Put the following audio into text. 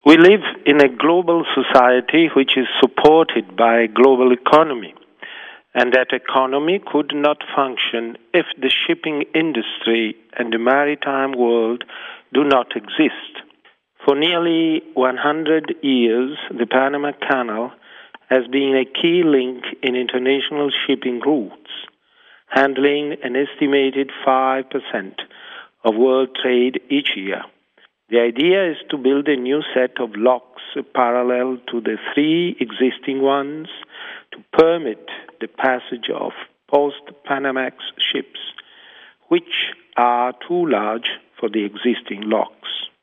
We live in a global society which is supported by a global economy, and that economy could not function if the shipping industry and the maritime world do not exist. For nearly 100 years, the Panama Canal has been a key link in international shipping routes, handling an estimated 5% of world trade each year. The idea is to build a new set of locks parallel to the 3 existing ones to permit the passage of post-Panamax ships, which are too large for the existing locks.